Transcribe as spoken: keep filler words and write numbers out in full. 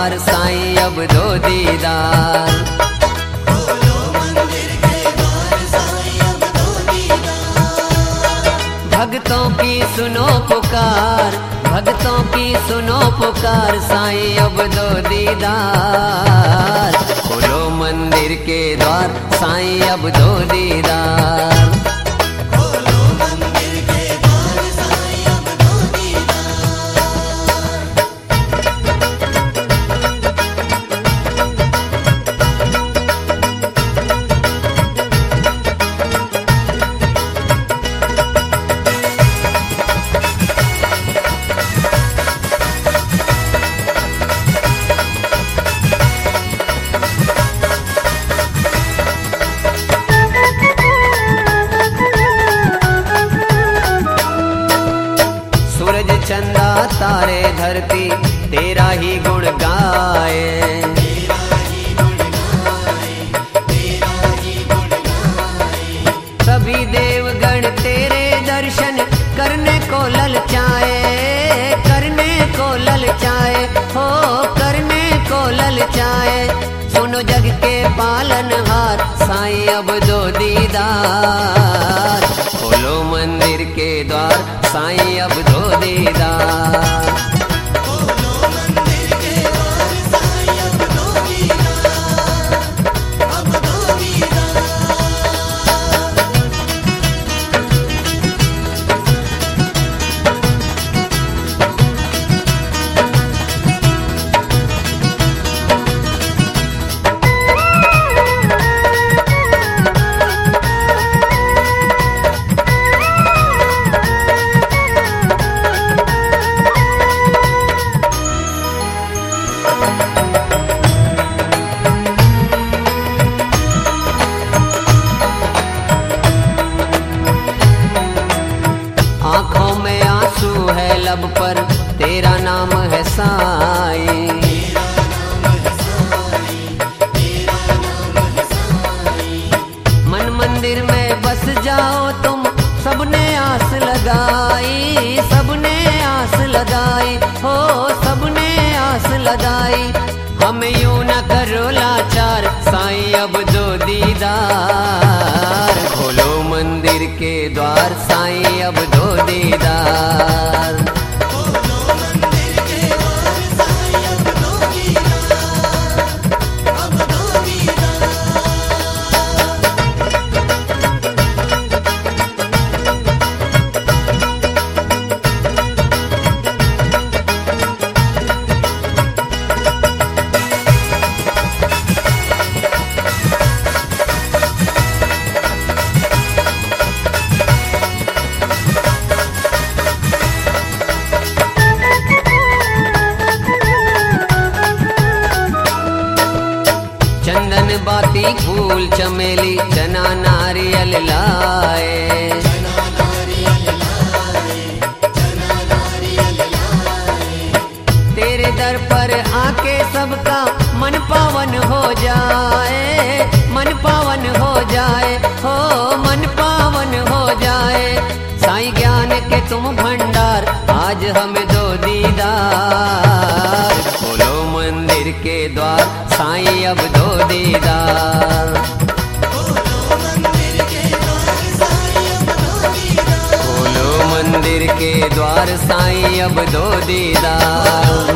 द्वार साईं अब दो दीदार। खोलो मंदिर के द्वार साईं अब दो दीदार। भक्तों की सुनो पुकार, भक्तों की सुनो पुकार, साईं अब दो दीदार। खोलो मंदिर के द्वार साईं अब दो दीदार। खोलो मंदिर के द्वार साईं अब दो दीदार। सूरज चंदा तारे धरती तेरा ही गुण गाए। तेरा ही गुण गाए, तेरा ही गुण गाए। सभी देवगण तेरे दर्शन करने को ललचाए, करने को ललचाए, हो करने को ललचाए। सुनो जग के पालनहार साईं अब दो दीदार। खोलो मंदिर के द्वार साईं अब दो दीदार। खोलो मंदिर के द्वार साईं अब दो दीदार। अब दो दीदार। आंखों में आंसू है लब पर तेरा नाम है साईं। तेरा नाम है साईं, तेरा नाम है साईं। मन मंदिर में बस जाओ तुम, सबने आस लगाई, सबने आस लगाई, हो सबने आस लगाई। हमें यूं न करो लाचार साईं अब दो दीदार। खोलो मंदिर के द्वार साईं अब दो दीदार। खोलो मंदिर के द्वार साईं अब दो दीदार। अब दो दीदार। चंदन बाती फूल चमेली चना नारियल लाए। चना नारियल लाए, चना नारियल लाए। तेरे दर पर आके सबका मन पावन हो जाए, मन पावन हो जाए, हो मन पावन हो जाए। साईं ज्ञान के तुम भंडार आज हमें दो दीदार। खोलो मंदिर के द्वार साईं अब दो दीदार। खोलो मंदिर के द्वार साईं अब दो दीदार। खोलो मंदिर के द्वार साईं अब दो दीदार।